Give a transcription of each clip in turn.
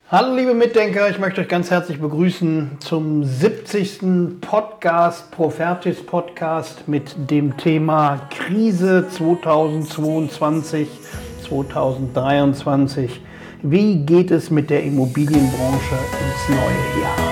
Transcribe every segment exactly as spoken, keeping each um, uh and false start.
Hallo liebe Mitdenker, ich möchte euch ganz herzlich begrüßen zum siebzigsten Podcast, Profertis Podcast mit dem Thema Krise zweitausendzweiundzwanzig, zweitausenddreiundzwanzig. Wie geht es mit der Immobilienbranche ins neue Jahr?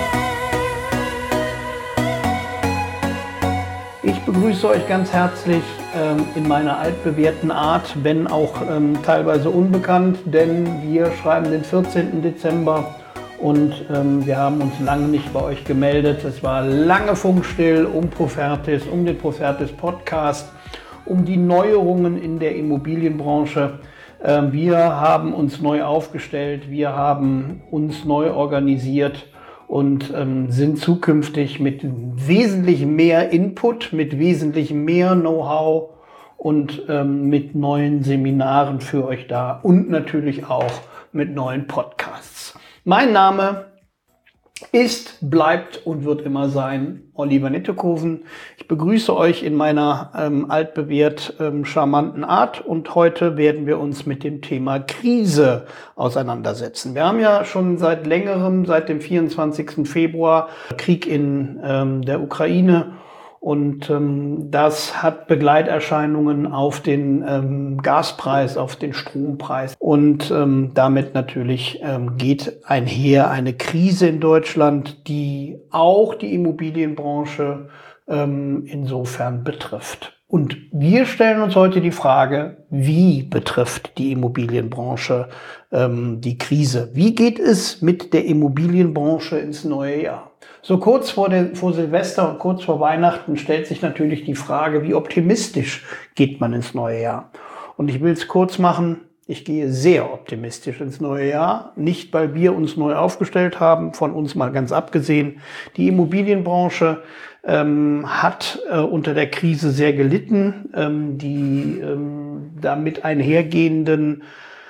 Ich begrüße euch ganz herzlich ähm, in meiner altbewährten Art, wenn auch ähm, teilweise unbekannt, denn wir schreiben den vierzehnten Dezember und ähm, wir haben uns lange nicht bei euch gemeldet. Es war lange funkstill um Profertis, um den Profertis Podcast, um die Neuerungen in der Immobilienbranche. Ähm, wir haben uns neu aufgestellt, wir haben uns neu organisiert und ähm, sind zukünftig mit wesentlich mehr Input, mit wesentlich mehr Know-how und ähm, mit neuen Seminaren für euch da und natürlich auch mit neuen Podcasts. Mein Name ist, bleibt und wird immer sein Oliver Nittekoven. Ich begrüße euch in meiner ähm, altbewährt ähm, charmanten Art und heute werden wir uns mit dem Thema Krise auseinandersetzen. Wir haben ja schon seit längerem, seit dem vierundzwanzigsten Februar, Krieg in ähm, der Ukraine. Und ähm, das hat Begleiterscheinungen auf den ähm, Gaspreis, auf den Strompreis. Und ähm, damit natürlich ähm, geht einher eine Krise in Deutschland, die auch die Immobilienbranche ähm, insofern betrifft. Und wir stellen uns heute die Frage, wie betrifft die Immobilienbranche ähm, die Krise? Wie geht es mit der Immobilienbranche ins neue Jahr? So kurz vor, der, vor Silvester und kurz vor Weihnachten stellt sich natürlich die Frage, wie optimistisch geht man ins neue Jahr? Und ich will es kurz machen, ich gehe sehr optimistisch ins neue Jahr. Nicht, weil wir uns neu aufgestellt haben, von uns mal ganz abgesehen. Die Immobilienbranche ähm, hat äh, unter der Krise sehr gelitten. Ähm, die ähm, damit einhergehenden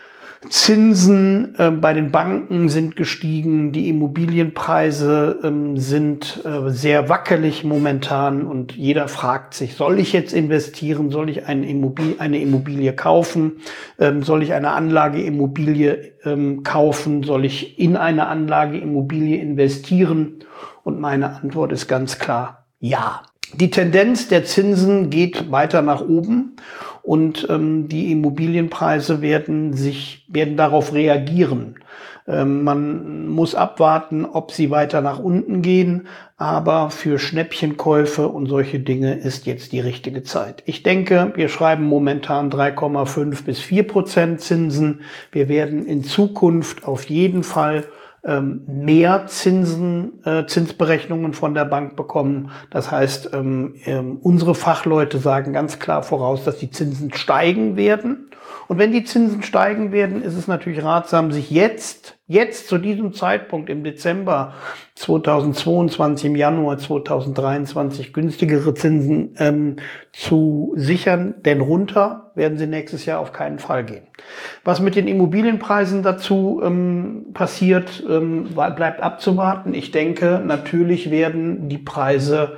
Zinsen äh, bei den Banken sind gestiegen, die Immobilienpreise ähm, sind äh, sehr wackelig momentan und jeder fragt sich, soll ich jetzt investieren, soll ich eine Immobilie, eine Immobilie kaufen, ähm, soll ich eine Anlageimmobilie ähm, kaufen, soll ich in eine Anlageimmobilie investieren? Und meine Antwort ist ganz klar, ja. Die Tendenz der Zinsen geht weiter nach oben und ähm, die Immobilienpreise werden sich werden darauf reagieren. Ähm, man muss abwarten, ob sie weiter nach unten gehen, aber für Schnäppchenkäufe und solche Dinge ist jetzt die richtige Zeit. Ich denke, wir schreiben momentan drei Komma fünf bis vier Prozent Zinsen. Wir werden in Zukunft auf jeden Fall mehr Zinsen, äh, Zinsberechnungen von der Bank bekommen. Das heißt, ähm, ähm, unsere Fachleute sagen ganz klar voraus, dass die Zinsen steigen werden. Und wenn die Zinsen steigen werden, ist es natürlich ratsam, sich jetzt, jetzt zu diesem Zeitpunkt im Dezember zweitausendzweiundzwanzig, im Januar zweitausenddreiundzwanzig günstigere Zinsen ähm, zu sichern, denn runter werden sie nächstes Jahr auf keinen Fall gehen. Was mit den Immobilienpreisen dazu ähm, passiert, ähm, bleibt abzuwarten. Ich denke, natürlich werden die Preise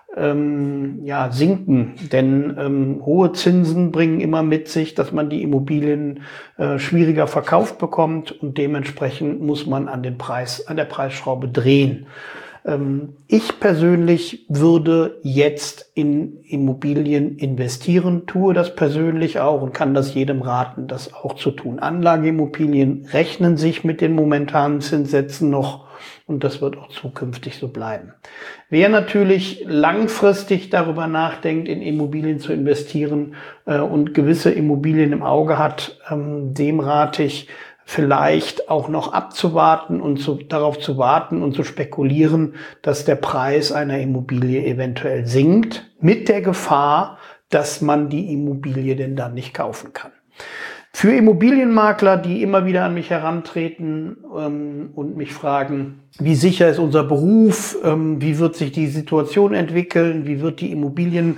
ähm, ja sinken, denn ähm, hohe Zinsen bringen immer mit sich, dass man die Immobilien äh, schwieriger verkauft bekommt und dementsprechend muss man an den Preis, an der Preisschraube drehen. Ähm, ich persönlich würde jetzt in Immobilien investieren, tue das persönlich auch und kann das jedem raten, das auch zu tun. Anlageimmobilien rechnen sich mit den momentanen Zinssätzen noch und das wird auch zukünftig so bleiben. Wer natürlich langfristig darüber nachdenkt, in Immobilien zu investieren äh, und gewisse Immobilien im Auge hat, ähm, dem rate ich, vielleicht auch noch abzuwarten und zu, darauf zu warten und zu spekulieren, dass der Preis einer Immobilie eventuell sinkt, mit der Gefahr, dass man die Immobilie denn dann nicht kaufen kann. Für Immobilienmakler, die immer wieder an mich herantreten ähm, und mich fragen, wie sicher ist unser Beruf, ähm, wie wird sich die Situation entwickeln, wie wird die Immobilienlage,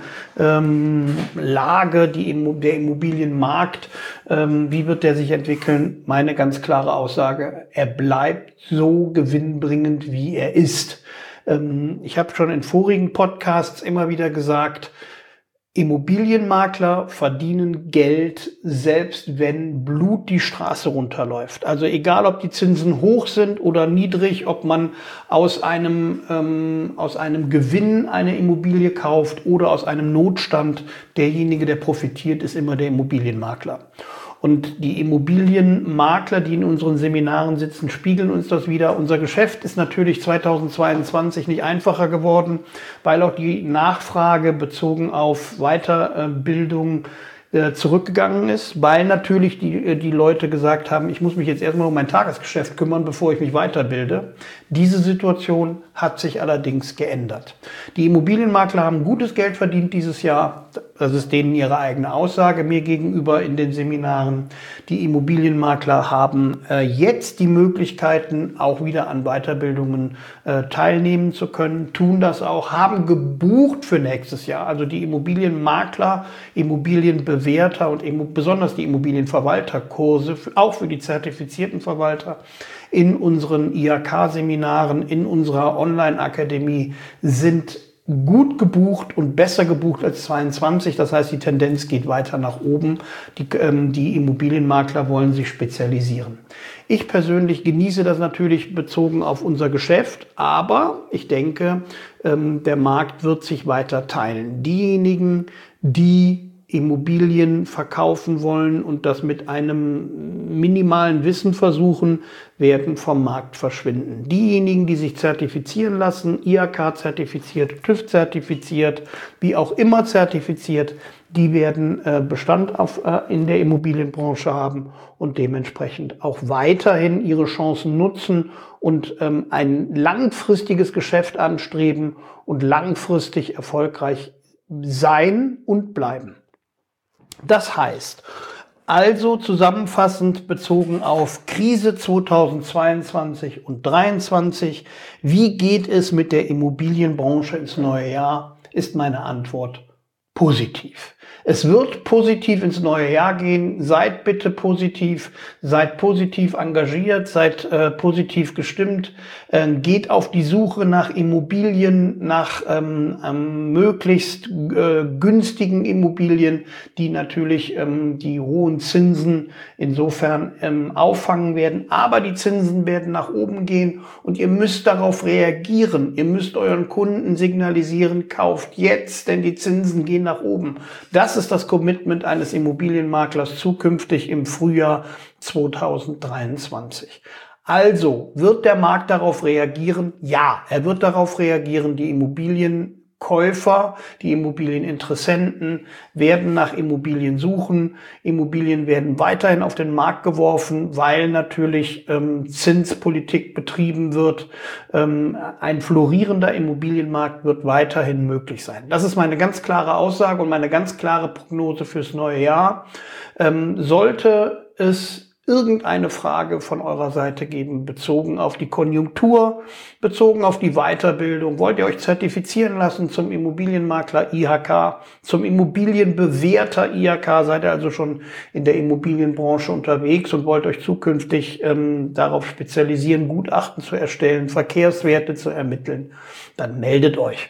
ähm, die Immo- der Immobilienmarkt, ähm, wie wird der sich entwickeln? Meine ganz klare Aussage, er bleibt so gewinnbringend, wie er ist. Ähm, ich habe schon in vorigen Podcasts immer wieder gesagt, Immobilienmakler verdienen Geld, selbst wenn Blut die Straße runterläuft. Also egal, ob die Zinsen hoch sind oder niedrig, ob man aus einem, ähm, aus einem Gewinn eine Immobilie kauft oder aus einem Notstand, derjenige, der profitiert, ist immer der Immobilienmakler. Und die Immobilienmakler, die in unseren Seminaren sitzen, spiegeln uns das wieder. Unser Geschäft ist natürlich zweitausendzweiundzwanzig nicht einfacher geworden, weil auch die Nachfrage bezogen auf Weiterbildung zurückgegangen ist, weil natürlich die, die Leute gesagt haben, ich muss mich jetzt erstmal um mein Tagesgeschäft kümmern, bevor ich mich weiterbilde. Diese Situation hat sich allerdings geändert. Die Immobilienmakler haben gutes Geld verdient dieses Jahr. Das ist denen ihre eigene Aussage mir gegenüber in den Seminaren. Die Immobilienmakler haben äh, jetzt die Möglichkeiten, auch wieder an Weiterbildungen äh, teilnehmen zu können, tun das auch, haben gebucht für nächstes Jahr. Also die Immobilienmakler, Immobilienbewerter und immo- besonders die Immobilienverwalterkurse, auch für die zertifizierten Verwalter, in unseren I H K-Seminaren, in unserer Online-Akademie sind gut gebucht und besser gebucht als zweiundzwanzig. Das heißt, die Tendenz geht weiter nach oben. Die, ähm, die Immobilienmakler wollen sich spezialisieren. Ich persönlich genieße das natürlich bezogen auf unser Geschäft, aber ich denke, ähm, der Markt wird sich weiter teilen. Diejenigen, die Immobilien verkaufen wollen und das mit einem minimalen Wissen versuchen, werden vom Markt verschwinden. Diejenigen, die sich zertifizieren lassen, I H K-zertifiziert, TÜV zertifiziert, wie auch immer zertifiziert, die werden äh, Bestand auf, äh, in der Immobilienbranche haben und dementsprechend auch weiterhin ihre Chancen nutzen und ähm, ein langfristiges Geschäft anstreben und langfristig erfolgreich sein und bleiben. Das heißt, also zusammenfassend bezogen auf Krise zweitausendzweiundzwanzig und zweitausenddreiundzwanzig, wie geht es mit der Immobilienbranche ins neue Jahr, ist meine Antwort positiv. Es wird positiv ins neue Jahr gehen. Seid bitte positiv, seid positiv engagiert, seid äh, positiv gestimmt. Äh, geht auf die Suche nach Immobilien, nach ähm, ähm, möglichst äh, günstigen Immobilien, die natürlich ähm, die hohen Zinsen insofern ähm, auffangen werden. Aber die Zinsen werden nach oben gehen und ihr müsst darauf reagieren. Ihr müsst euren Kunden signalisieren, kauft jetzt, denn die Zinsen gehen nach oben. Das ist das Commitment eines Immobilienmaklers zukünftig im Frühjahr zweitausenddreiundzwanzig. Also, wird der Markt darauf reagieren? Ja, er wird darauf reagieren. Die Immobilienkäufer, die Immobilieninteressenten werden nach Immobilien suchen. Immobilien werden weiterhin auf den Markt geworfen, weil natürlich ähm, Zinspolitik betrieben wird. Ähm, ein florierender Immobilienmarkt wird weiterhin möglich sein. Das ist meine ganz klare Aussage und meine ganz klare Prognose fürs neue Jahr. Ähm, sollte es irgendeine Frage von eurer Seite geben, bezogen auf die Konjunktur, bezogen auf die Weiterbildung. Wollt ihr euch zertifizieren lassen zum Immobilienmakler I H K, zum Immobilienbewerter I H K? Seid ihr also schon in der Immobilienbranche unterwegs und wollt euch zukünftig ähm, darauf spezialisieren, Gutachten zu erstellen, Verkehrswerte zu ermitteln? Dann meldet euch.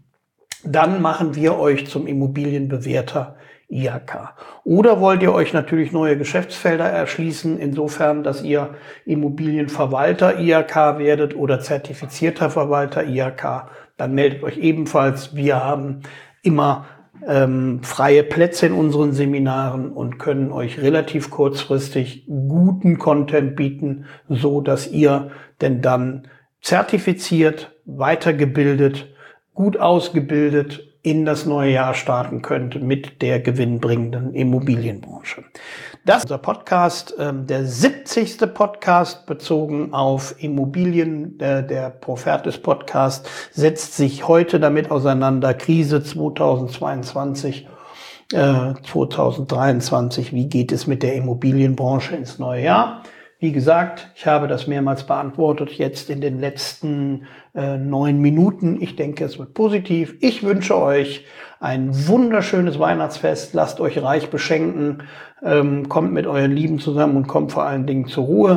Dann machen wir euch zum Immobilienbewerter I H K. Oder wollt ihr euch natürlich neue Geschäftsfelder erschließen, insofern, dass ihr Immobilienverwalter I H K werdet oder zertifizierter Verwalter I H K, dann meldet euch ebenfalls. Wir haben immer ähm, freie Plätze in unseren Seminaren und können euch relativ kurzfristig guten Content bieten, so dass ihr denn dann zertifiziert, weitergebildet, gut ausgebildet in das neue Jahr starten könnt mit der gewinnbringenden Immobilienbranche. Das ist unser Podcast, ähm, der siebzigste Podcast bezogen auf Immobilien. Der, der Profertis Podcast setzt sich heute damit auseinander. Krise zweitausendzweiundzwanzig, äh, zweitausenddreiundzwanzig. Wie geht es mit der Immobilienbranche ins neue Jahr? Wie gesagt, ich habe das mehrmals beantwortet, jetzt in den letzten äh, neun Minuten. Ich denke, es wird positiv. Ich wünsche euch ein wunderschönes Weihnachtsfest. Lasst euch reich beschenken. Ähm, kommt mit euren Lieben zusammen und kommt vor allen Dingen zur Ruhe.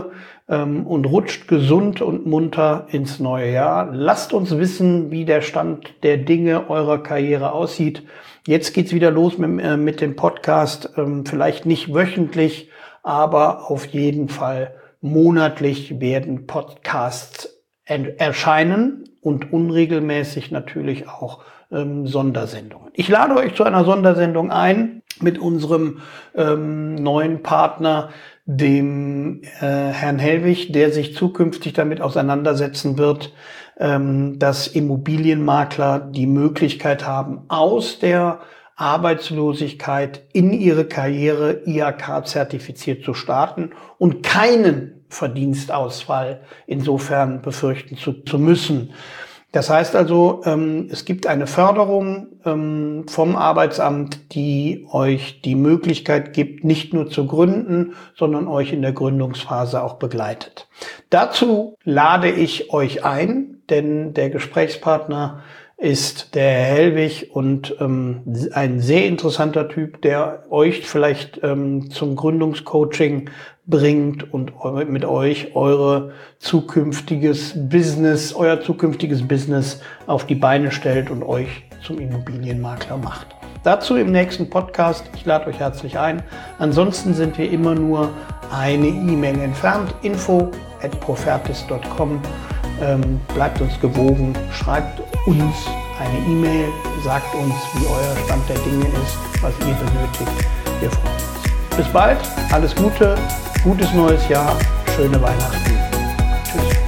ähm, und rutscht gesund und munter ins neue Jahr. Lasst uns wissen, wie der Stand der Dinge eurer Karriere aussieht. Jetzt geht's wieder los mit, äh, mit dem Podcast, ähm, vielleicht nicht wöchentlich, aber auf jeden Fall monatlich werden Podcasts erscheinen und unregelmäßig natürlich auch ähm, Sondersendungen. Ich lade euch zu einer Sondersendung ein mit unserem ähm, neuen Partner, dem äh, Herrn Hellwig, der sich zukünftig damit auseinandersetzen wird, ähm, dass Immobilienmakler die Möglichkeit haben, aus der Arbeitslosigkeit in ihre Karriere I H K-zertifiziert zu starten und keinen Verdienstausfall insofern befürchten zu, zu müssen. Das heißt also, ähm, es gibt eine Förderung ähm, vom Arbeitsamt, die euch die Möglichkeit gibt, nicht nur zu gründen, sondern euch in der Gründungsphase auch begleitet. Dazu lade ich euch ein, denn der Gesprächspartner ist der Herr Hellwig und ähm, ein sehr interessanter Typ, der euch vielleicht ähm, zum Gründungscoaching bringt und mit euch eure zukünftiges Business, euer zukünftiges Business auf die Beine stellt und euch zum Immobilienmakler macht. Dazu im nächsten Podcast. Ich lade euch herzlich ein. Ansonsten sind wir immer nur eine E-Mail entfernt. info at profertis punkt com. Ähm, bleibt uns gewogen, schreibt uns eine E-Mail, sagt uns, wie euer Stand der Dinge ist, was ihr benötigt. Wir freuen uns. Bis bald, alles Gute, gutes neues Jahr, schöne Weihnachten. Tschüss.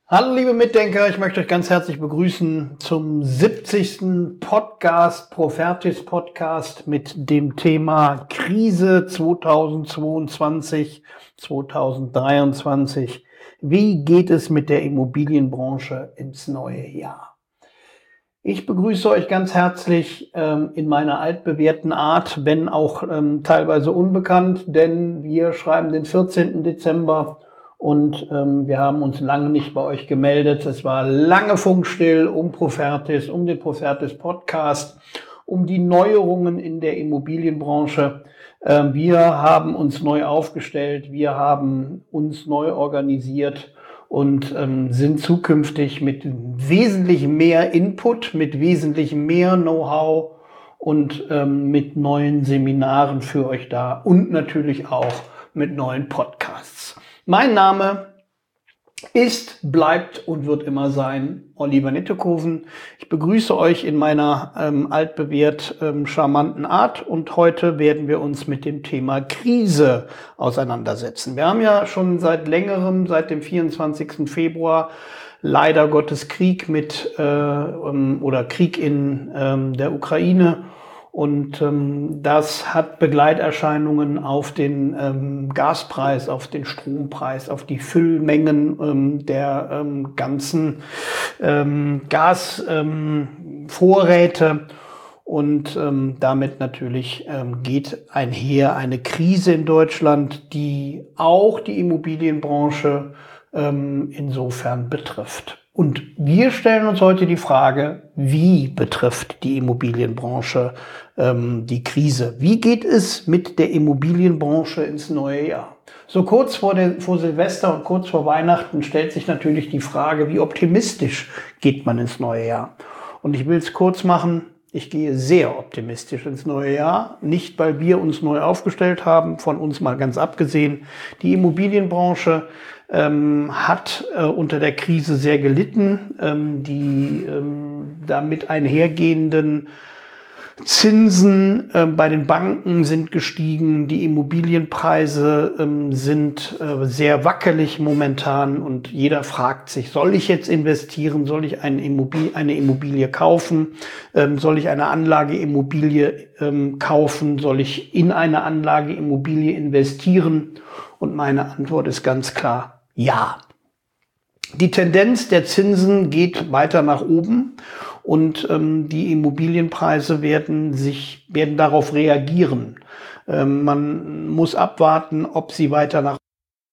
Hallo liebe Mitdenker, ich möchte euch ganz herzlich begrüßen zum siebzigsten Podcast, Profertis Podcast mit dem Thema Krise zweitausendzweiundzwanzig, zweitausenddreiundzwanzig. Wie geht es mit der Immobilienbranche ins neue Jahr? Ich begrüße euch ganz herzlich ähm, in meiner altbewährten Art, wenn auch ähm, teilweise unbekannt, denn wir schreiben den vierzehnten Dezember und ähm, wir haben uns lange nicht bei euch gemeldet. Es war lange funkstill um Profertis, um den Profertis Podcast, um die Neuerungen in der Immobilienbranche. Äh, wir haben uns neu aufgestellt, wir haben uns neu organisiert und ähm, sind zukünftig mit wesentlich mehr Input, mit wesentlich mehr Know-how und ähm, mit neuen Seminaren für euch da und natürlich auch mit neuen Podcasts. Mein Name ist, bleibt und wird immer sein Oliver Nittekoven. Ich begrüße euch in meiner ähm, altbewährt ähm, charmanten Art und heute werden wir uns mit dem Thema Krise auseinandersetzen. Wir haben ja schon seit längerem, seit dem vierundzwanzigsten Februar, leider Gottes Krieg mit äh, oder Krieg in ähm, der Ukraine. Und ähm, das hat Begleiterscheinungen auf den ähm, Gaspreis, auf den Strompreis, auf die Füllmengen ähm, der ähm, ganzen ähm, Gasvorräte. Ähm, und ähm, damit natürlich ähm, geht einher eine Krise in Deutschland, die auch die Immobilienbranche ähm, insofern betrifft. Und wir stellen uns heute die Frage, wie betrifft die Immobilienbranche ähm, die Krise? Wie geht es mit der Immobilienbranche ins neue Jahr? So kurz vor, der, vor Silvester und kurz vor Weihnachten stellt sich natürlich die Frage, wie optimistisch geht man ins neue Jahr? Und ich will es kurz machen. Ich gehe sehr optimistisch ins neue Jahr. Nicht, weil wir uns neu aufgestellt haben, von uns mal ganz abgesehen. Die Immobilienbranche ähm, hat äh, unter der Krise sehr gelitten. Ähm, die ähm, damit einhergehenden Zinsen äh, bei den Banken sind gestiegen, die Immobilienpreise ähm, sind äh, sehr wackelig momentan und jeder fragt sich, soll ich jetzt investieren, soll ich eine Immobilie, eine Immobilie kaufen, ähm, soll ich eine Anlageimmobilie ähm, kaufen, soll ich in eine Anlageimmobilie investieren? Und meine Antwort ist ganz klar, ja. Die Tendenz der Zinsen geht weiter nach oben. Und ähm, die Immobilienpreise werden sich werden darauf reagieren. Ähm, man muss abwarten, ob sie weiter nach